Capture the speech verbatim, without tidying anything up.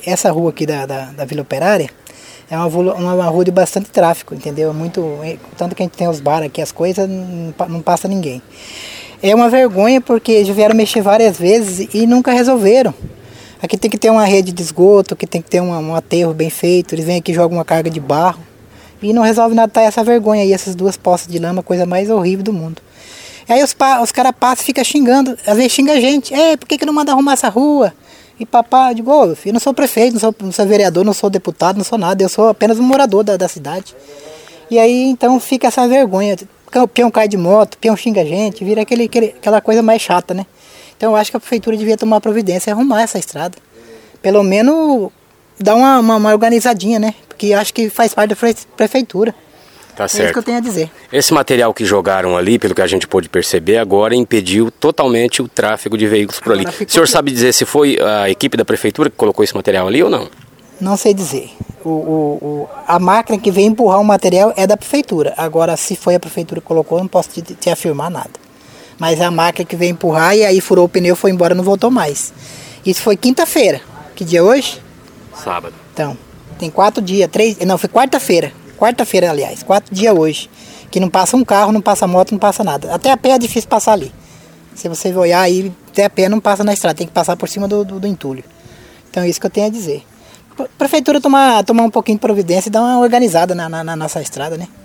essa rua aqui da, da, da Vila Operária é uma, uma, uma rua de bastante tráfego, entendeu? É muito, é, tanto que a gente tem os bares aqui, as coisas, não, não passa ninguém. É uma vergonha porque já vieram mexer várias vezes e nunca resolveram. Aqui tem que ter uma rede de esgoto, aqui tem que ter uma, um aterro bem feito, eles vêm aqui e jogam uma carga de barro e não resolve nada, tá essa vergonha aí, essas duas poças de lama, coisa mais horrível do mundo. Aí os, os caras passam e ficam xingando, às vezes xinga a gente, é, por que que não manda arrumar essa rua? E papá, eu digo, oh, eu não sou prefeito, não sou, não sou vereador, não sou deputado, não sou nada, eu sou apenas um morador da, da cidade. E aí então fica essa vergonha, o peão cai de moto, o peão xinga a gente, vira aquele, aquele, aquela coisa mais chata, né? Então eu acho que a prefeitura devia tomar providência e arrumar essa estrada. Pelo menos dar uma, uma, uma organizadinha, né? Porque eu acho que faz parte da prefeitura. Tá certo. É isso que eu tenho a dizer. Esse material que jogaram ali, pelo que a gente pôde perceber, agora impediu totalmente o tráfego de veículos por ali. O senhor sabe dizer se foi a equipe da prefeitura que colocou esse material ali ou não? Não sei dizer. O, o, o, a máquina que veio empurrar o material é da prefeitura. Agora, se foi a prefeitura que colocou, eu não posso te, te afirmar nada. Mas a máquina que veio empurrar e aí furou o pneu, foi embora, não voltou mais. Isso foi quinta-feira. Que dia é hoje? Sábado. Então, tem quatro dias, três... Não, foi quarta-feira. Quarta-feira, aliás, quatro dias hoje, que não passa um carro, não passa moto, não passa nada. Até a pé é difícil passar ali. Se você olhar aí, até a pé não passa na estrada, tem que passar por cima do, do, do entulho. Então é isso que eu tenho a dizer. Prefeitura tomar, tomar um pouquinho de providência e dar uma organizada na, na, na nossa estrada, né?